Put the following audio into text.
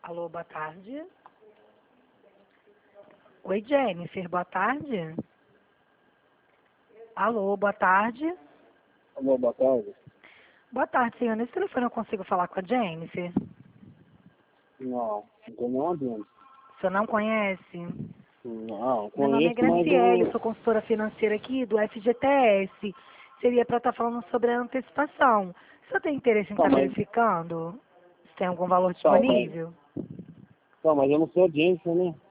Alô, boa tarde. Oi, Jennifer, boa tarde. Alô, boa tarde. Alô, boa tarde. Boa tarde, senhor. Nesse telefone eu consigo falar com a Jennifer? Não tô não ouvindo. O senhor não conhece? Não, Meu nome é conheço, mas Graciele, eu sou consultora financeira aqui do FGTS. Seria para estar falando sobre a antecipação. O senhor tem interesse em Tá, estar mas... verificando se tem algum valor Tá, disponível? mas eu não sou audiência, né?